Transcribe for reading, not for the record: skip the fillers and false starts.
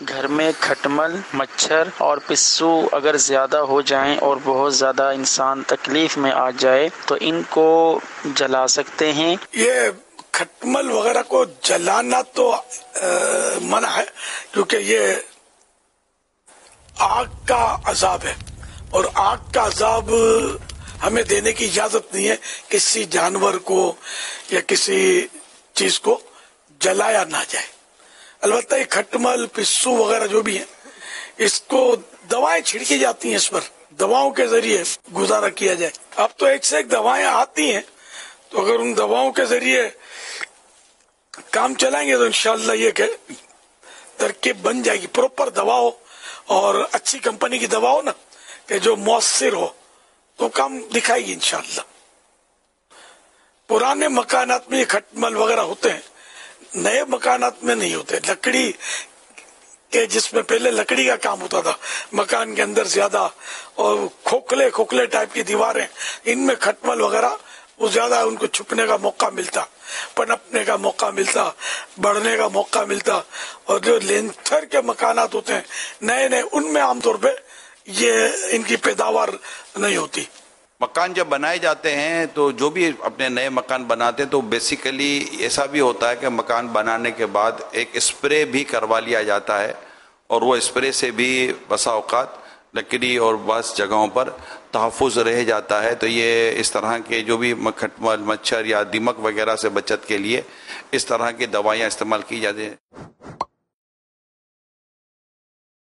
گھر میں کھٹمل، مچھر اور پسو اگر زیادہ ہو جائیں اور بہت زیادہ انسان تکلیف میں آ جائے تو ان کو جلا سکتے ہیں؟ یہ کھٹمل وغیرہ کو جلانا تو منع ہے، کیونکہ یہ آگ کا عذاب ہے، اور آگ کا عذاب ہمیں دینے کی اجازت نہیں ہے کسی جانور کو یا کسی چیز کو جلایا نہ جائے۔ البتہ یہ کھٹمل، پسو وغیرہ جو بھی ہیں، اس کو دوائیں چھڑکی جاتی ہیں، اس پر دواؤں کے ذریعے گزارا کیا جائے۔ اب تو ایک سے ایک دوائیں آتی ہیں، تو اگر ان دواؤں کے ذریعے کام چلائیں گے تو انشاءاللہ یہ کہ ترکیب بن جائے گی، پروپر دوا ہو اور اچھی کمپنی کی دوا ہو نا، کہ جو مؤثر ہو تو کام دکھائے گی انشاءاللہ۔ پرانے مکانات میں یہ کھٹمل وغیرہ ہوتے ہیں، نئے مکانات میں نہیں ہوتے۔ لکڑی کے جس میں پہلے لکڑی کا کام ہوتا تھا مکان کے اندر زیادہ، اور کھوکھلے ٹائپ کی دیواریں، ان میں کھٹمل وغیرہ وہ زیادہ ان کو چھپنے کا موقع ملتا، پنپنے کا موقع ملتا، بڑھنے کا موقع ملتا۔ اور جو لینتھر کے مکانات ہوتے ہیں نئے نئے، ان میں عام طور پہ یہ ان کی پیداوار نہیں ہوتی۔ مکان جب بنائے جاتے ہیں تو جو بھی اپنے نئے مکان بناتے ہیں تو بیسیکلی ایسا بھی ہوتا ہے کہ مکان بنانے کے بعد ایک اسپرے بھی کروا لیا جاتا ہے، اور وہ اسپرے سے بھی بسا اوقات لکڑی اور بعض جگہوں پر تحفظ رہ جاتا ہے۔ تو یہ اس طرح کے جو بھی کھٹمل، مچھر یا دیمک وغیرہ سے بچت کے لیے اس طرح کی دوائیاں استعمال کی جاتی ہیں۔